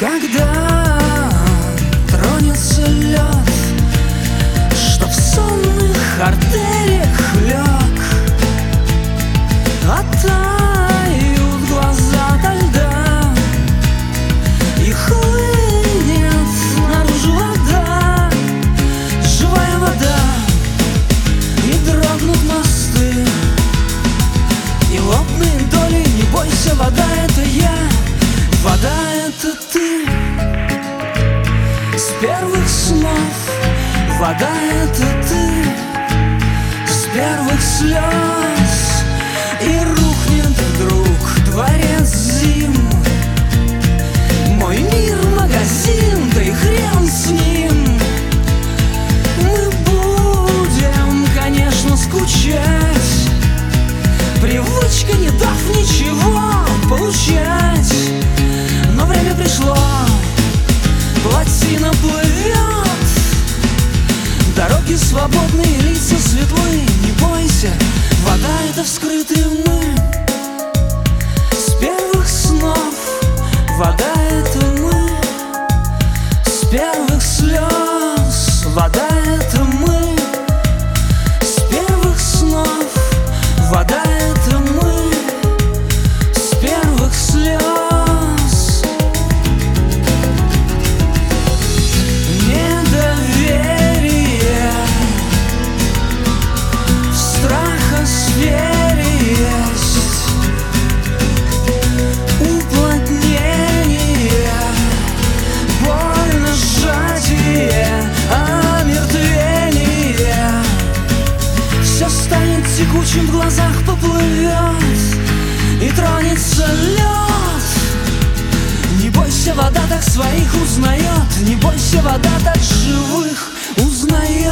Когда тронется лед, что в сонных артериях лег, оттают глаза ото льда, и хлынет наружу вода, живая вода, и дрогнут мосты, и лопнут доли. Не бойся, вода — это я, вода — это ты. С первых снов вода — это ты, с первых слез. И рухнет вдруг дворец зим, мой мир — магазин, да и хрен с ним. Мы будем, конечно, скучать, привычка, не дав ничего получать. Но время пришло, плотина плывет, дороги свободные, лица светлые. Не бойся, вода — это вскрытые мы. С первых снов вода — это мы, с первых слез вода — это мы, с первых снов вода — это мы, с первых слез. Недоверие в страхосфере есть, уплотнение, больно сжатие, омертвение. Все станет текучим, в глазах поплывет, и тронется лед. Не бойся, вода так своих узнает, не бойся, вода так живых узнает.